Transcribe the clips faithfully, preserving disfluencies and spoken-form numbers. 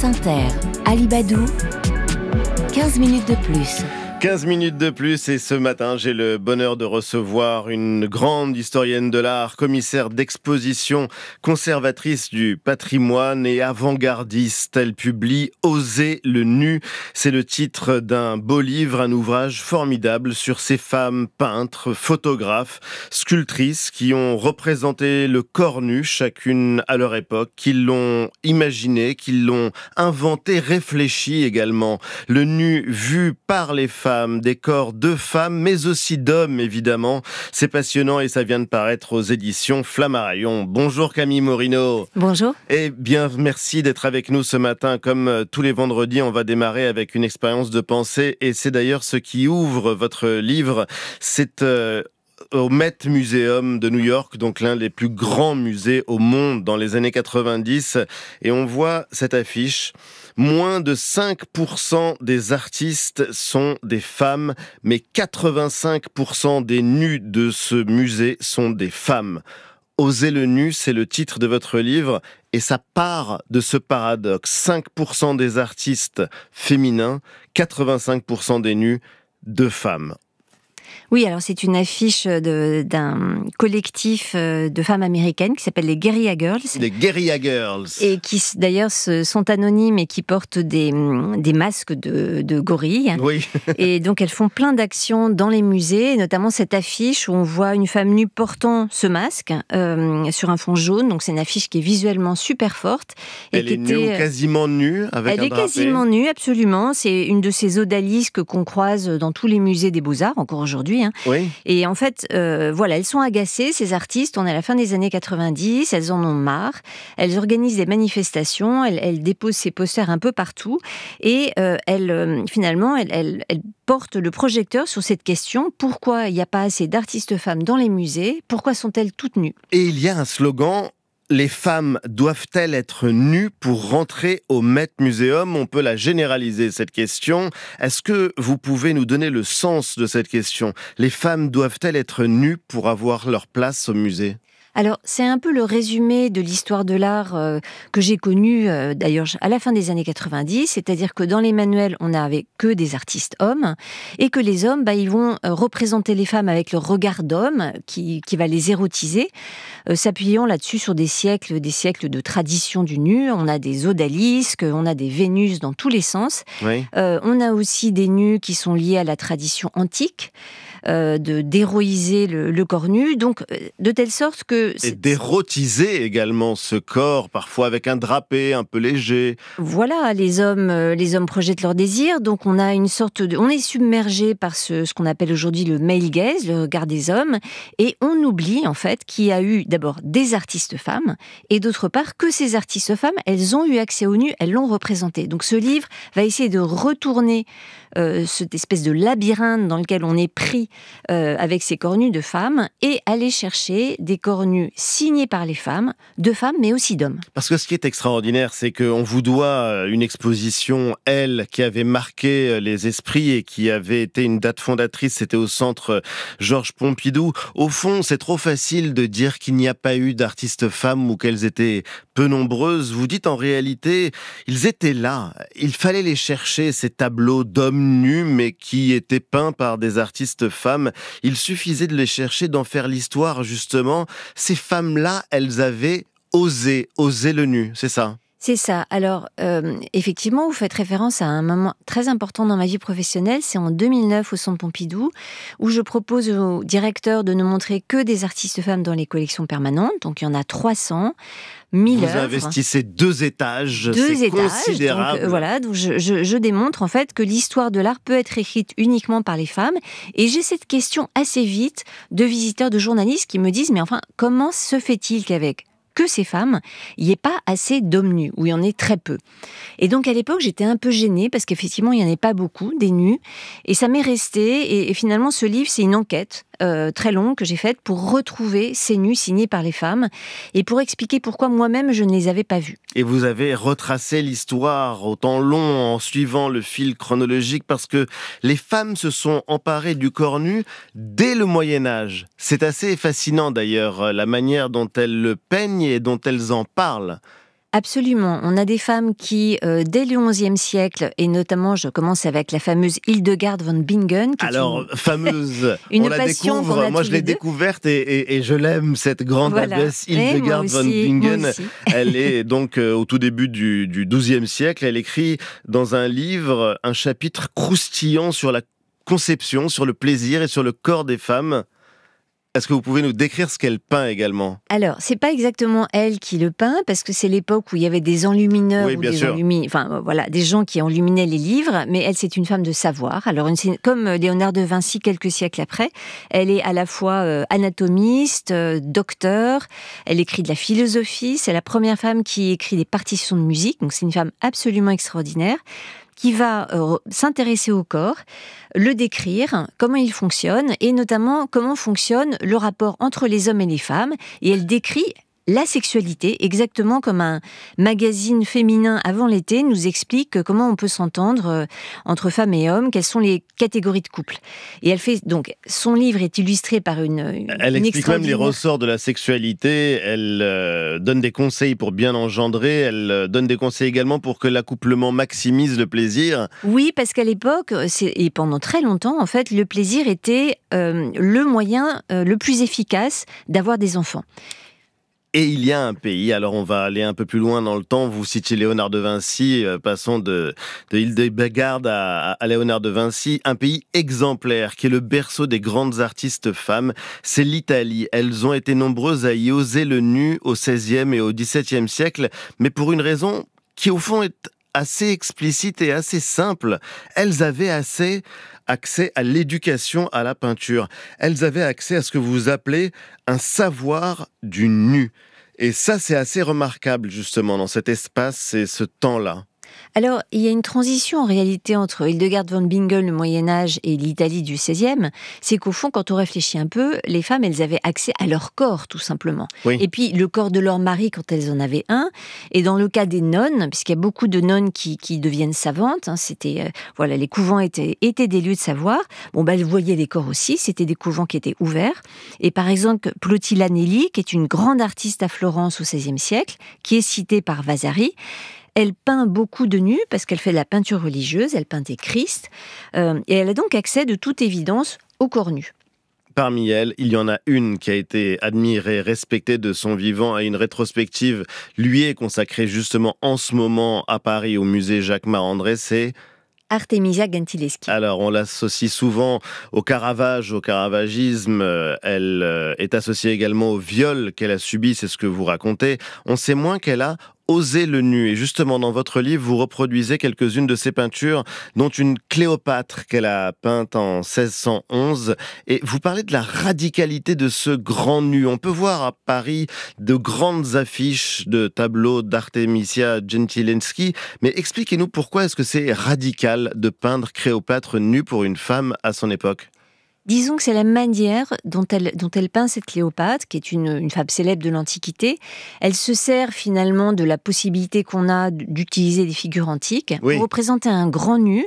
Inter, Alibadou, quinze minutes de plus. quinze minutes de plus et ce matin, j'ai le bonheur de recevoir une grande historienne de l'art, commissaire d'exposition, conservatrice du patrimoine et avant-gardiste. Elle publie « Oser le nu ». C'est le titre d'un beau livre, un ouvrage formidable sur ces femmes peintres, photographes, sculptrices qui ont représenté le corps nu, chacune à leur époque, qui l'ont imaginé, qui l'ont inventé, réfléchi également. Le nu vu par les femmes. Femmes, des corps de femmes, mais aussi d'hommes, évidemment. C'est passionnant et ça vient de paraître aux éditions Flammarion. Bonjour Camille Morino. Bonjour. Eh bien, merci d'être avec nous ce matin. Comme tous les vendredis, on va démarrer avec une expérience de pensée et c'est d'ailleurs ce qui ouvre votre livre. C'est... Euh, au Met Museum de New York, donc l'un des plus grands musées au monde dans les années quatre-vingt-dix. Et on voit cette affiche. Moins de cinq pour cent des artistes sont des femmes, mais quatre-vingt-cinq pour cent des nus de ce musée sont des femmes. Oser le nu, c'est le titre de votre livre et ça part de ce paradoxe. cinq pour cent des artistes féminins, quatre-vingt-cinq pour cent des nus de femmes. Oui, alors c'est une affiche de, d'un collectif de femmes américaines qui s'appelle les Guerrilla Girls. Les Guerrilla Girls. Et qui d'ailleurs sont anonymes et qui portent des, des masques de, de gorilles. Oui. Et donc elles font plein d'actions dans les musées, notamment cette affiche où on voit une femme nue portant ce masque euh, sur un fond jaune. Donc c'est une affiche qui est visuellement super forte. Et Elle qui est nue était, ou quasiment nue avec Elle un est drapé. quasiment nue, absolument. C'est une de ces odalisques qu'on croise dans tous les musées des Beaux-Arts, encore aujourd'hui. Hein. Oui. Et en fait, euh, voilà, elles sont agacées, ces artistes. On est à la fin des années quatre-vingt-dix, elles en ont marre. Elles organisent des manifestations, elles, elles déposent ces posters un peu partout. Et euh, elles, euh, finalement, elles, elles, elles portent le projecteur sur cette question. Pourquoi il n'y a pas assez d'artistes femmes dans les musées ? Pourquoi sont-elles toutes nues ? Et il y a un slogan... Les femmes doivent-elles être nues pour rentrer au Met Museum ? On peut la généraliser, cette question. Est-ce que vous pouvez nous donner le sens de cette question ? Les femmes doivent-elles être nues pour avoir leur place au musée ? Alors, c'est un peu le résumé de l'histoire de l'art euh, que j'ai connu euh, d'ailleurs à la fin des années quatre-vingt-dix, c'est-à-dire que dans les manuels, on n'avait que des artistes hommes, et que les hommes, bah, ils vont euh, représenter les femmes avec leur regard d'homme, qui, qui va les érotiser, euh, s'appuyant là-dessus sur des siècles, des siècles de tradition du nu. On a des odalisques, on a des Vénus dans tous les sens. Oui. Euh, on a aussi des nus qui sont liés à la tradition antique. Euh, de d'héroïser le, le corps nu, donc de telle sorte que... Et d'érotiser également ce corps, parfois avec un drapé un peu léger. Voilà, les hommes, euh, les hommes projettent leur désir, donc on a une sorte de... On est submergé par ce, ce qu'on appelle aujourd'hui le male gaze, le regard des hommes, et on oublie en fait qu'il y a eu d'abord des artistes femmes, et d'autre part que ces artistes femmes, elles ont eu accès au nu, elles l'ont représenté. Donc ce livre va essayer de retourner euh, cette espèce de labyrinthe dans lequel on est pris Euh, avec ces corps nus de femmes et aller chercher des corps nus signés par les femmes, de femmes mais aussi d'hommes. Parce que ce qui est extraordinaire, c'est qu'on vous doit une exposition, elle, qui avait marqué les esprits et qui avait été une date fondatrice, c'était au centre Georges Pompidou. Au fond, c'est trop facile de dire qu'il n'y a pas eu d'artistes femmes ou qu'elles étaient peu nombreuses. Vous dites en réalité, ils étaient là. Il fallait les chercher, ces tableaux d'hommes nus mais qui étaient peints par des artistes femmes. Il suffisait de les chercher, d'en faire l'histoire, justement. Ces femmes-là, elles avaient osé, osé le nu, c'est ça ? C'est ça. Alors, euh, effectivement, vous faites référence à un moment très important dans ma vie professionnelle. C'est en deux mille neuf au Centre Pompidou, où je propose au directeur de ne montrer que des artistes femmes dans les collections permanentes. Donc, il y en a trois cents. mille Vous œuvres. investissez deux étages, deux c'est étages, considérable. Donc, euh, voilà, donc je, je, je démontre en fait que l'histoire de l'art peut être écrite uniquement par les femmes. Et j'ai cette question assez vite de visiteurs, de journalistes qui me disent « Mais enfin, comment se fait-il qu'avec que ces femmes, il n'y ait pas assez d'hommes nus, où il y en est très peu. » Et donc à l'époque, j'étais un peu gênée, parce qu'effectivement, il n'y en avait pas beaucoup, des nus, et ça m'est resté, et, et finalement, ce livre, c'est une enquête euh, très longue que j'ai faite pour retrouver ces nus signés par les femmes, et pour expliquer pourquoi moi-même, je ne les avais pas vus. Et vous avez retracé l'histoire au temps long, en suivant le fil chronologique, parce que les femmes se sont emparées du corps nu dès le Moyen-Âge. C'est assez fascinant d'ailleurs, la manière dont elles le peignent et dont elles en parlent. Absolument. On a des femmes qui, euh, dès le onzième siècle, et notamment, je commence avec la fameuse Hildegard von Bingen. Qui Alors, est une... fameuse, une on la passion découvre, qu'on a moi tous je l'ai les deux. découverte et, et, et je l'aime, cette grande Voilà. abbesse Et Hildegard moi von aussi, Bingen. moi aussi. Elle est donc euh, au tout début du, du douzième siècle. Elle écrit dans un livre un chapitre croustillant sur la conception, sur le plaisir et sur le corps des femmes. Est-ce que vous pouvez nous décrire ce qu'elle peint également ? Alors, c'est pas exactement elle qui le peint, parce que c'est l'époque où il y avait des enlumineurs, Oui, ou bien des sûr. enlumi... enfin euh, voilà, des gens qui enluminaient les livres. Mais elle, c'est une femme de savoir. Alors, une- c'est comme euh, Léonard de Vinci quelques siècles après, elle est à la fois euh, anatomiste, euh, docteur. Elle écrit de la philosophie. C'est la première femme qui écrit des partitions de musique. Donc, c'est une femme absolument extraordinaire, qui va euh, s'intéresser au corps, le décrire, comment il fonctionne, et notamment comment fonctionne le rapport entre les hommes et les femmes. Et elle décrit la sexualité, exactement comme un magazine féminin avant l'été nous explique comment on peut s'entendre euh, entre femmes et hommes, quelles sont les catégories de couple. Et elle fait donc, son livre est illustré par une, une Elle une explique même les extraordinaire- ressorts de la sexualité, elle euh, donne des conseils pour bien engendrer, elle euh, donne des conseils également pour que l'accouplement maximise le plaisir. Oui, parce qu'à l'époque, c'est- et pendant très longtemps, en fait, le plaisir était euh, le moyen euh, le plus efficace d'avoir des enfants. Et il y a un pays, alors on va aller un peu plus loin dans le temps, vous citiez Léonard de Vinci, euh, passons de, de Hildegard à, à Léonard de Vinci, un pays exemplaire qui est le berceau des grandes artistes femmes, c'est l'Italie. Elles ont été nombreuses à y oser le nu au seizième et au dix-septième siècle, mais pour une raison qui au fond est assez explicite et assez simple. Elles avaient assez accès à l'éducation, à la peinture. Elles avaient accès à ce que vous appelez un savoir du nu. Et ça, c'est assez remarquable, justement, dans cet espace et ce temps-là. Alors, il y a une transition en réalité entre Hildegard von Bingen, le Moyen-Âge, et l'Italie du seizième. C'est qu'au fond, quand on réfléchit un peu, les femmes, elles avaient accès à leur corps, tout simplement. Oui. Et puis, le corps de leur mari, quand elles en avaient un. Et dans le cas des nonnes, puisqu'il y a beaucoup de nonnes qui, qui deviennent savantes, hein, c'était, euh, voilà, les couvents étaient, étaient des lieux de savoir. Bon, bah, elles voyaient les corps aussi. C'était des couvents qui étaient ouverts. Et par exemple, Plautilla Nelli, qui est une grande artiste à Florence au seizième siècle, qui est citée par Vasari, elle peint beaucoup de nus parce qu'elle fait de la peinture religieuse, elle peint des Christ, euh, et elle a donc accès de toute évidence au corps nu. Parmi elles, il y en a une qui a été admirée, respectée de son vivant, et une rétrospective lui est consacrée justement en ce moment à Paris au musée Jacquemart-André, c'est... Artemisia Gentileschi. Alors, on l'associe souvent au Caravage, au caravagisme. Euh, Elle euh, est associée également au viol qu'elle a subi, c'est ce que vous racontez. On sait moins qu'elle a osé le nu. Et justement, dans votre livre, vous reproduisez quelques-unes de ses peintures, dont une Cléopâtre qu'elle a peinte en seize cent onze. Et vous parlez de la radicalité de ce grand nu. On peut voir à Paris de grandes affiches de tableaux d'Artemisia Gentileschi. Mais expliquez-nous pourquoi est-ce que c'est radical de peindre Cléopâtre nue pour une femme à son époque ? Disons que c'est la manière dont elle, dont elle peint cette Cléopâtre, qui est une, une femme célèbre de l'Antiquité. Elle se sert finalement de la possibilité qu'on a d'utiliser des figures antiques Oui. pour représenter un grand nu,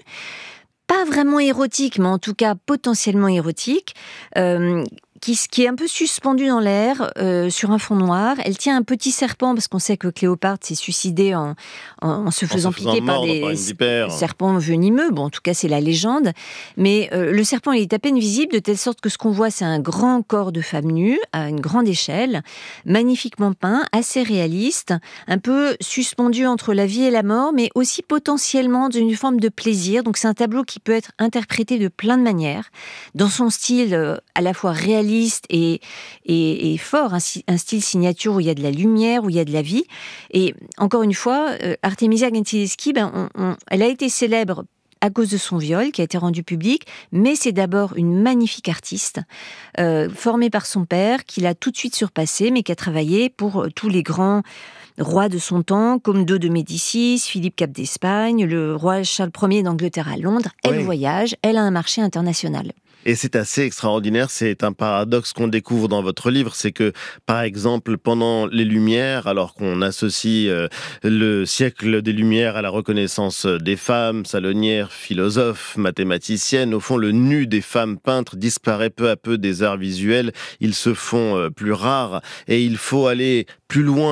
pas vraiment érotique, mais en tout cas potentiellement érotique, euh, qui, qui est un peu suspendu dans l'air euh, sur un fond noir. Elle tient un petit serpent, parce qu'on sait que Cléopâtre s'est suicidée en, en, en se faisant En se faisant piquer par mordre des par une vipère. serpents venimeux. Bon, en tout cas, c'est la légende. Mais euh, le serpent, il est à peine visible, de telle sorte que ce qu'on voit, c'est un grand corps de femme nue, à une grande échelle, magnifiquement peint, assez réaliste, un peu suspendu entre la vie et la mort, mais aussi potentiellement d'une forme de plaisir. Donc c'est un tableau qui peut être interprété de plein de manières, dans son style euh, à la fois réaliste et, et, et fort, un, un style signature où il y a de la lumière, où il y a de la vie. Et encore une fois, euh, Artemisia Gentileschi, ben, on, on, elle a été célèbre à cause de son viol, qui a été rendu public, mais c'est d'abord une magnifique artiste, euh, formée par son père, qui l'a tout de suite surpassée, mais qui a travaillé pour tous les grands rois de son temps, comme deux de Médicis, Philippe Cap d'Espagne, le roi Charles Ier d'Angleterre à Londres. Elle Oui. voyage, elle a un marché international. Et c'est assez extraordinaire, c'est un paradoxe qu'on découvre dans votre livre, c'est que, par exemple, pendant les Lumières, alors qu'on associe euh, le siècle des Lumières à la reconnaissance des femmes, salonnières, philosophes, mathématiciennes, au fond, le nu des femmes peintres disparaît peu à peu des arts visuels, ils se font euh, plus rares, et il faut aller plus loin,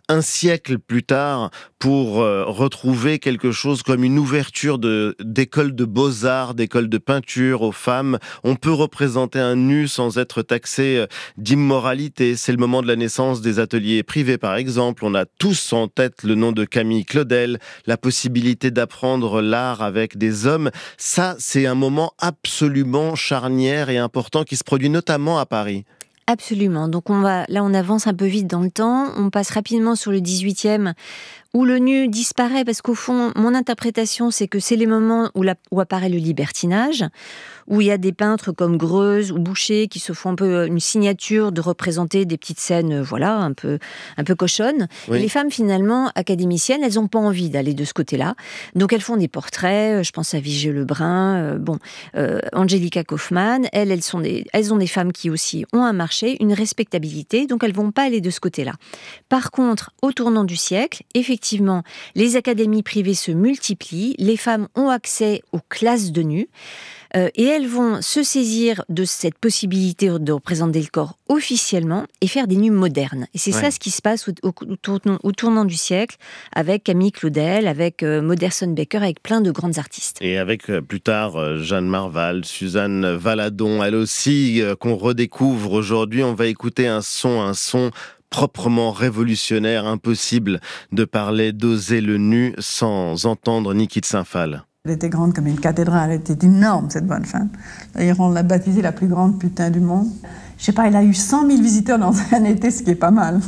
un siècle plus tard pour euh, retrouver quelque chose comme une ouverture de, d'école de beaux-arts, d'école de peinture aux femmes. On peut représenter un nu sans être taxé d'immoralité. C'est le moment de la naissance des ateliers privés, par exemple. On a tous en tête le nom de Camille Claudel, la possibilité d'apprendre l'art avec des hommes. Ça, c'est un moment absolument charnière et important qui se produit notamment à Paris. Absolument. Donc on va, là, on avance un peu vite dans le temps. On passe rapidement sur le dix-huitième, où le nu disparaît parce qu'au fond, mon interprétation, c'est que c'est les moments où, la, où apparaît le libertinage, où il y a des peintres comme Greuze ou Boucher qui se font un peu une signature de représenter des petites scènes, voilà, un peu, un peu cochonnes. Oui. Et les femmes, finalement, académiciennes, elles n'ont pas envie d'aller de ce côté-là. Donc elles font des portraits, je pense à Vigée Lebrun, euh, bon, euh, Angelica Kauffmann, elles, elles, sont des, elles ont des femmes qui aussi ont un marché, une respectabilité, donc elles ne vont pas aller de ce côté-là. Par contre, au tournant du siècle, effectivement, les académies privées se multiplient, les femmes ont accès aux classes de nus, euh, et elles vont se saisir de cette possibilité de représenter le corps officiellement et faire des nus modernes. Et c'est ouais. ça ce qui se passe au, au, au, tournant, au tournant du siècle, avec Camille Claudel, avec euh, Modersohn Becker, avec plein de grandes artistes. Et avec euh, plus tard euh, Jeanne Marval, Suzanne Valadon, elle aussi, euh, qu'on redécouvre aujourd'hui. On va écouter un son, un son proprement révolutionnaire, impossible de parler d'oser le nu sans entendre Niki de Saint-Phal. Elle était grande comme une cathédrale, elle était énorme cette bonne femme. D'ailleurs, on l'a baptisée la plus grande putain du monde. Je sais pas, elle a eu cent mille visiteurs dans un été, ce qui est pas mal.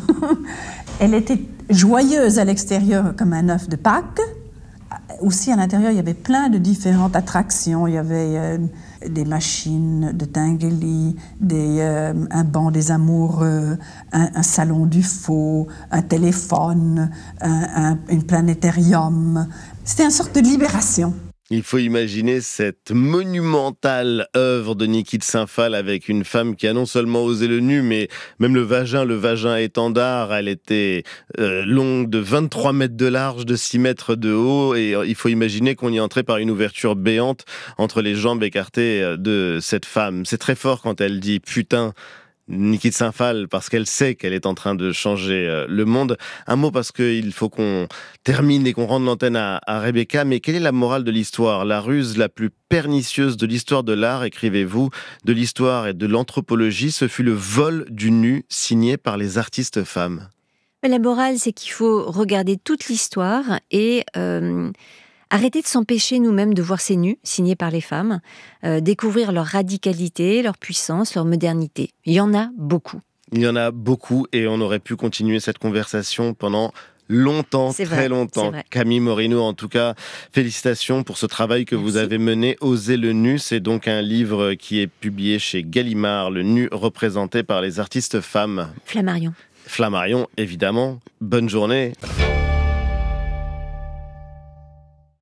Elle était joyeuse à l'extérieur comme un œuf de Pâques. Aussi à l'intérieur, il y avait plein de différentes attractions. Il y avait euh, des machines de Tinguely, des, euh, un banc des amoureux, un, un salon du faux, un téléphone, un, un, une planétarium. C'était une sorte de libération. Il faut imaginer cette monumentale œuvre de Niki de Saint-Phal avec une femme qui a non seulement osé le nu, mais même le vagin, le vagin étendard. Elle était euh, longue de vingt-trois mètres de large, de six mètres de haut, et il faut imaginer qu'on y entrait par une ouverture béante entre les jambes écartées de cette femme. C'est très fort quand elle dit « putain ». Niki de Saint-Phal, parce qu'elle sait qu'elle est en train de changer le monde. Un mot, parce qu'il faut qu'on termine et qu'on rende l'antenne à, à Rebecca, mais quelle est la morale de l'histoire ? La ruse la plus pernicieuse de l'histoire de l'art, écrivez-vous, de l'histoire et de l'anthropologie, ce fut le vol du nu signé par les artistes femmes. Mais la morale, c'est qu'il faut regarder toute l'histoire et... Euh... Arrêter de s'empêcher nous-mêmes de voir ces nus signés par les femmes, euh, découvrir leur radicalité, leur puissance, leur modernité. Il y en a beaucoup. Il y en a beaucoup et on aurait pu continuer cette conversation pendant longtemps, c'est très vrai, longtemps. Camille Morino, en tout cas, félicitations pour ce travail que Merci. Vous avez mené. Oser le nu, c'est donc un livre qui est publié chez Gallimard, le nu représenté par les artistes femmes. Flammarion. Flammarion, évidemment. Bonne journée.